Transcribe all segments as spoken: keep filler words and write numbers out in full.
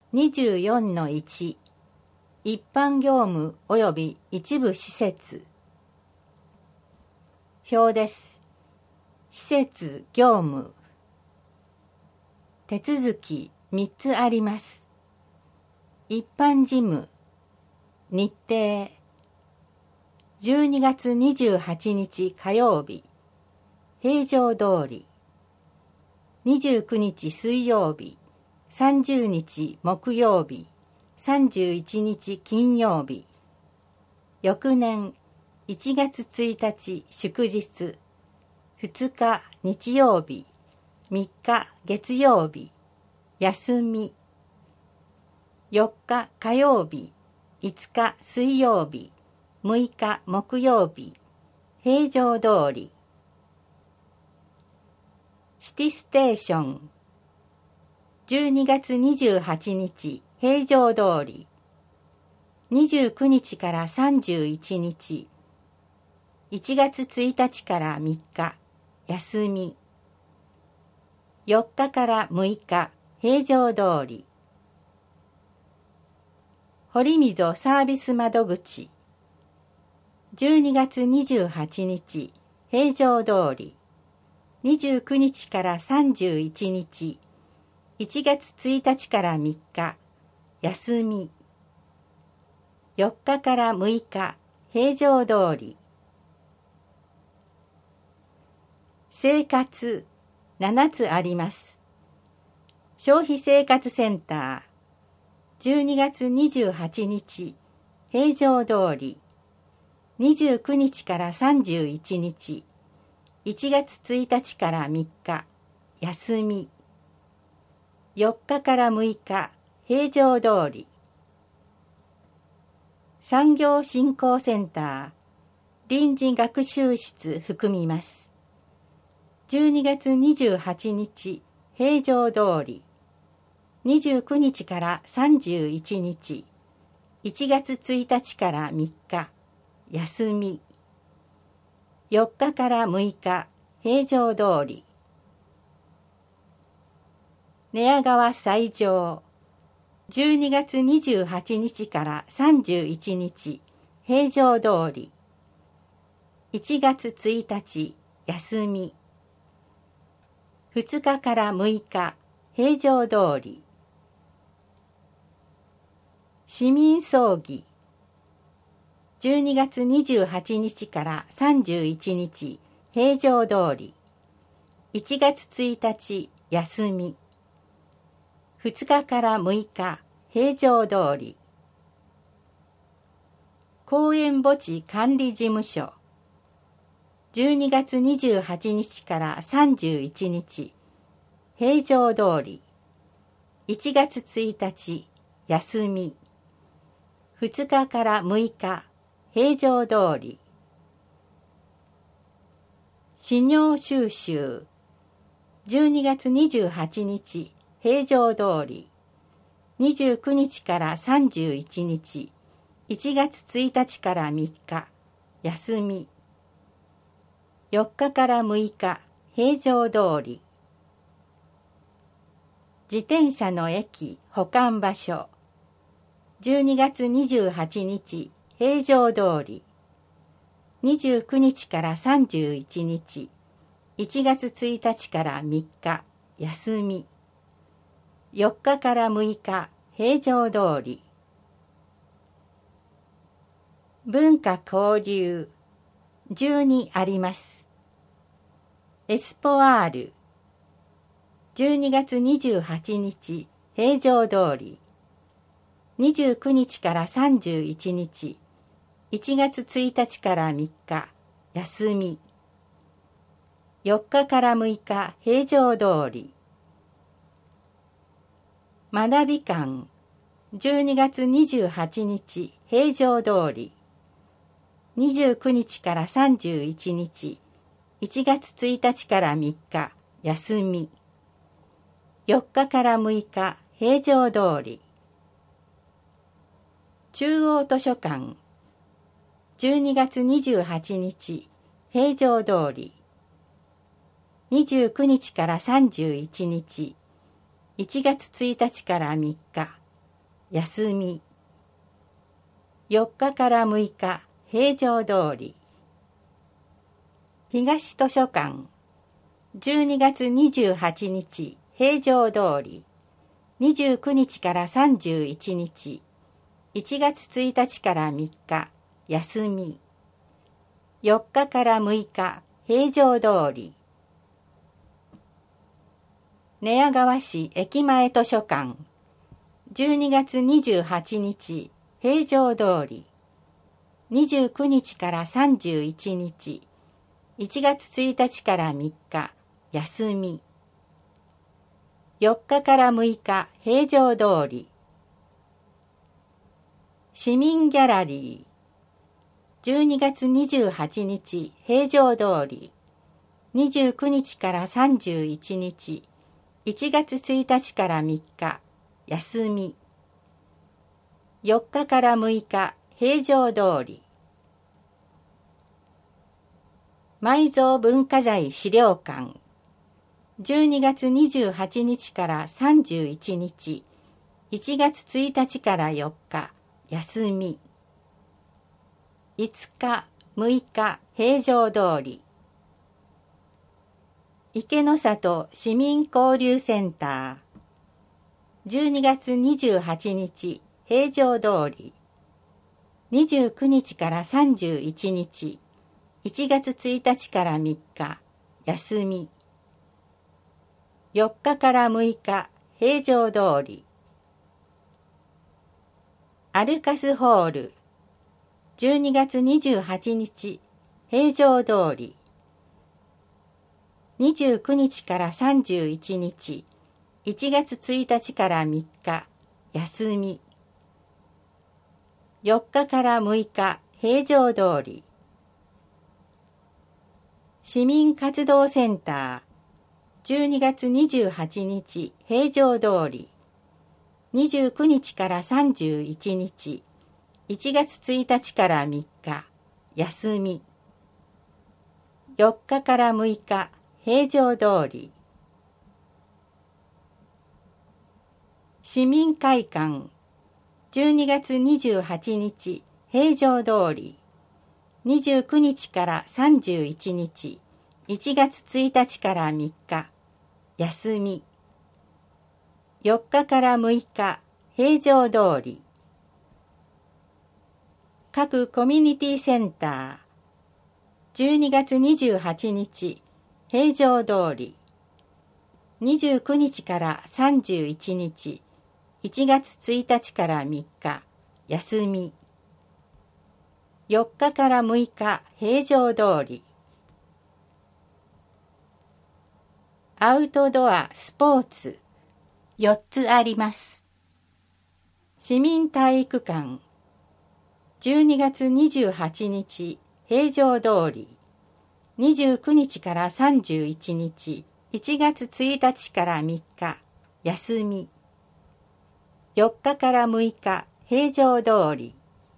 にじゅうよんのいち 一般業務及び一部施設。表です。施設業務。手続きみっつあります。一般事務。日程。じゅうにがつにじゅうはちにち火曜日。平常通り。にじゅうくにち水曜日。さんじゅうにち木曜日。さんじゅういちにち金曜日。翌年いちがつついたち祝日。ふつか日曜日。みっか月曜日。休み。よっか火曜日。いつか水曜日。むいか木曜日。平常通り。シティステーション。じゅうにがつにじゅうはちにち平常通り。にじゅうくにちからさんじゅういちにち。いちがつついたちからみっか休み。よっかからむいか平常通り。堀溝サービス窓口。じゅうにがつにじゅうはちにち平常通り。にじゅうくにちからさんじゅういちにち。いちがつついたちからみっか休み。よっかからむいか平常通り。生活ななつあります。消費生活センター。じゅうにがつにじゅうはちにち平常通り。にじゅうくにちからさんじゅういちにち。いちがつついたちからみっか休み。よっかからむいか平常通り。産業振興センター。臨時学習室含みます。じゅうにがつにじゅうはちにち平常通り。にじゅうくにちからさんじゅういちにち。いちがつついたちからみっか休み。よっかからむいか平常通り。寝屋川斎場。じゅうにがつにじゅうはちにちからさんじゅういちにち平常通り。いちがつついたち休み。ふつかからむいか平常通り。市民葬儀。じゅうにがつにじゅうはちにちからさんじゅういちにち平常通り。いちがつついたち休み。ふつかからむいか平常通り。公園墓地管理事務所。じゅうにがつにじゅうはちにちからさんじゅういちにち平常通り。いちがつついたち休み。ふつかからむいか平常通り。資料収集。じゅうにがつにじゅうはちにち平常通り。にじゅうくにちからさんじゅういちにち。いちがつついたちからみっか休み。よっかからむいか平常通り。自転車の駅保管場所。じゅうにがつにじゅうはちにち平常通り。にじゅうくにちからさんじゅういちにち。いちがつついたちからみっか休み。よっかからむいか平常通り。文化交流。じゅうにあります。エスポアール。じゅうにがつにじゅうはちにち平常通り。にじゅうくにちからさんじゅういちにち。いちがつついたちからみっか休み。よっかからむいか平常通り。学び館。じゅうにがつにじゅうはちにち平常通り。にじゅうくにちからさんじゅういちにち。いちがつついたちからみっか休み。よっかからむいか平常通り。中央図書館。じゅうにがつにじゅうはちにち平常通り。にじゅうくにちからさんじゅういちにち。いちがつついたちからみっか休み。よっかからむいか平常通り。東図書館じゅうにがつにじゅうはちにち平常通り。にじゅうくにちからさんじゅういちにち、いちがつついたちからみっか休み。よっかからむいか平常通り。寝屋川市駅前図書館じゅうにがつにじゅうはちにち平常通り。にじゅうくにちからさんじゅういちにち、いちがつついたちからみっか休み。よっかからむいか平常通り。市民ギャラリーじゅうにがつにじゅうはちにち平常通り。にじゅうくにちからさんじゅういちにち、いちがつついたちからみっか休み。よっかからむいか平常通り。埋蔵文化財資料館じゅうにがつにじゅうはちにちからさんじゅういちにち、いちがつついたちからよっか休み。いつか、むいか平常通り。池の里市民交流センターじゅうにがつにじゅうはちにち平常通り。にじゅうくにちからさんじゅういちにち、いちがつついたちからみっか休み。よっかからむいか平常通り。アルカスホールじゅうにがつにじゅうはちにち平常通り。にじゅうくにちからさんじゅういちにち、いちがつついたちからみっか休み。よっかからむいか平常通り。市民活動センターじゅうにがつにじゅうはちにち平常通り。にじゅうくにちからさんじゅういちにち、いちがつついたちからみっか休み。よっかからむいか平常通り。市民会館じゅうにがつにじゅうはちにち平常通り。にじゅうくにちからさんじゅういちにち、いちがつついたちからみっか休み。よっかからむいか平常通り。各コミュニティセンターじゅうにがつにじゅうはちにち平常通り。にじゅうくにちからさんじゅういちにち、いちがつついたちからみっか休み。よっかからむいか平常通り。アウトドアスポーツよっつあります。市民体育館じゅうにがつにじゅうはちにち平常通り。にじゅうくにちからさんじゅういちにち、いちがつついたちからみっか休み。よっかからむいか平常通り。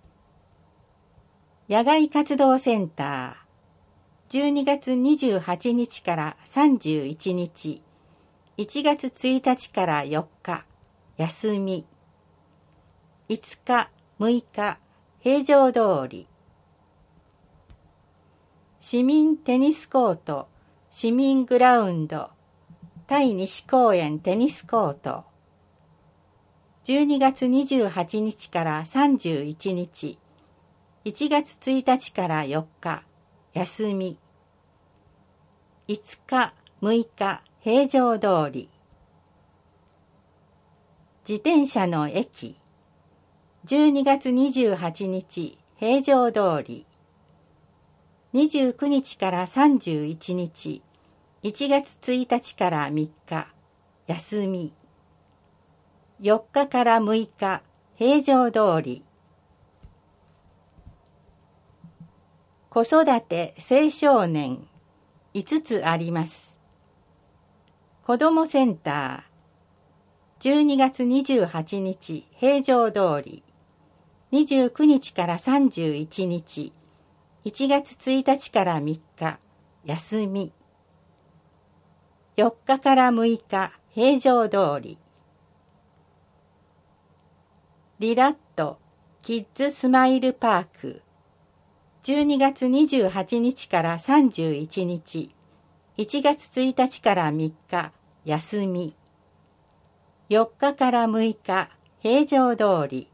野外活動センターじゅうにがつにじゅうはちにちからさんじゅういちにち、いちがつついたちからよっか休み。いつか、むいか平常通り。市民テニスコート市民グラウンド対西公園テニスコートじゅうにがつにじゅうはちにちからさんじゅういちにち、いちがつついたちからよっか休み。いつか、むいか平常通り。自転車の駅じゅうにがつにじゅうはちにち平常通り。にじゅうくにちからさんじゅういちにち、いちがつついたちからみっか休み。よっかからむいか平常通り。子育て青少年いつつあります。子どもセンターじゅうにがつにじゅうはちにち平常通り。にじゅうくにちからさんじゅういちにち、いちがつついたちからみっか休み。よっかからむいか平常通り。 リラットキッズスマイルパークじゅうにがつにじゅうはちにちからさんじゅういちにち、いちがつついたちからみっか休み、よっかからむいか平常通り。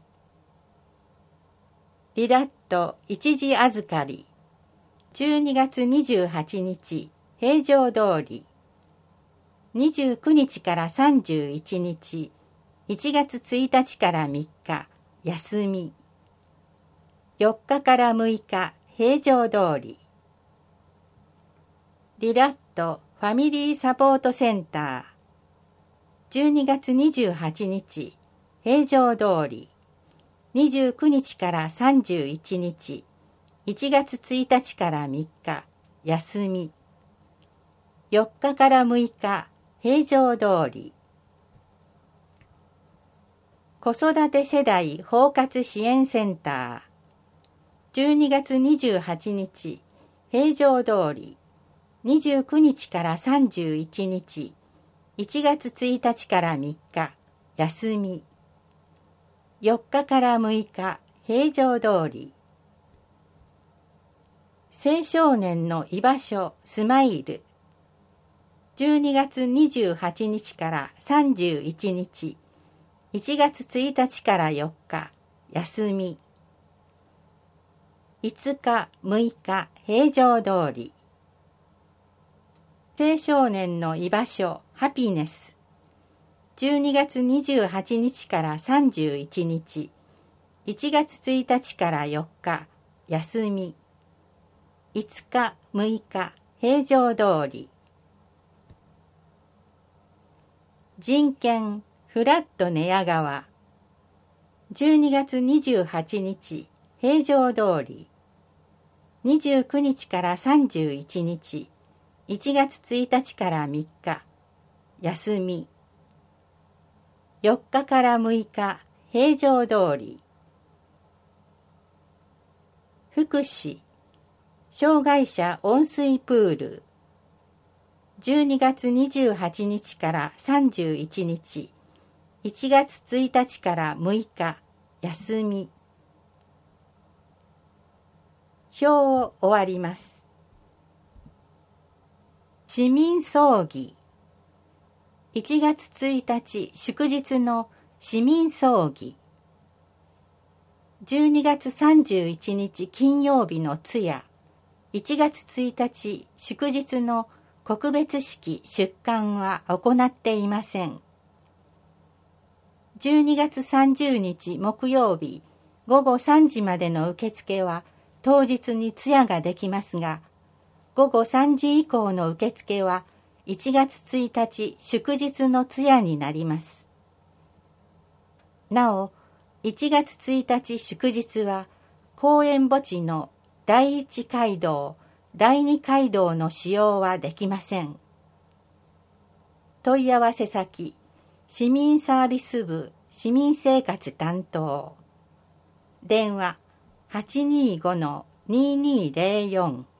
リラット一時預かりじゅうにがつにじゅうはちにち平常通り、にじゅうくにちからさんじゅういちにち、いちがつついたちからみっか休み、よっかからむいか平常通り。リラットファミリーサポートセンターじゅうにがつにじゅうはちにち平常通り、にじゅうくにちからさんじゅういちにち、いちがつついたちからみっか休み、よっかからむいか平常通り。子育て世代包括支援センターじゅうにがつにじゅうはちにち平常通り、にじゅうくにちからさんじゅういちにち、いちがつついたちからみっか休み、よっかからむいか平常通り。青少年の居場所スマイルじゅうにがつにじゅうはちにちからさんじゅういちにち、いちがつついたちからよっか休み、いつかむいか平常通り。青少年の居場所ハピネスじゅうにがつにじゅうはちにちからさんじゅういちにち、いちがつついたちからよっか休み、いつかむいか平常通り。人権フラット寝屋川じゅうにがつにじゅうはちにち平常通り、にじゅうくにちからさんじゅういちにち、いちがつついたちからみっか休み、よっかからむいか平常通り。福祉障害者温水プールじゅうにがつにじゅうはちにちからさんじゅういちにち、いちがつついたちからむいか休み。表を終わります。市民葬儀いちがつついたち祝日の市民葬儀、じゅうにがつさんじゅういちにち金曜日の通夜、いちがつついたち祝日の告別式出棺は行っていません。じゅうにがつさんじゅうにち木曜日ごごさんじまでの受付は当日に通夜ができますが、ごごさんじ以降の受付はいちがつついたち祝日の通夜になります。なお、いちがつついたち祝日は公園墓地のだいいち街道、だいに街道の使用はできません。問い合わせ先、市民サービス部市民生活担当。電話 はちにーごのにーにーぜろよん。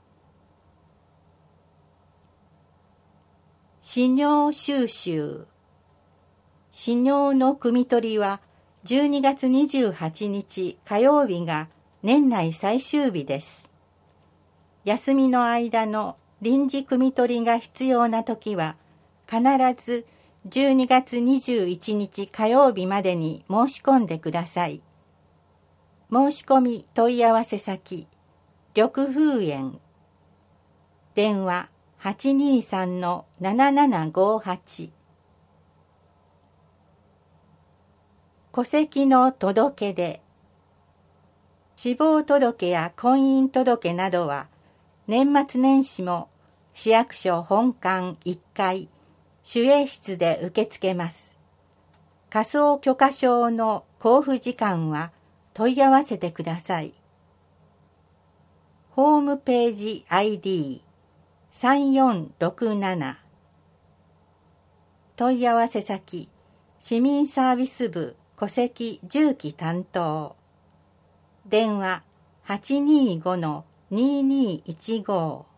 飼料収集飼料の汲み取りはじゅうにがつにじゅうはちにち火曜日が年内最終日です。休みの間の臨時汲み取りが必要なときは必ずじゅうにがつにじゅういちにち火曜日までに申し込んでください。申し込み問い合わせ先、緑風園。電話 はちにーさんのななななごはち。戸籍の届け出。死亡届や婚姻届などは年末年始も市役所本館いっかい守衛室で受け付けます。火葬許可証の交付時間は問い合わせてください。ホームページ アイディーさんよんろくなな。問い合わせ先、市民サービス部戸籍住基担当。電話 はちにーごのにーにーいちご。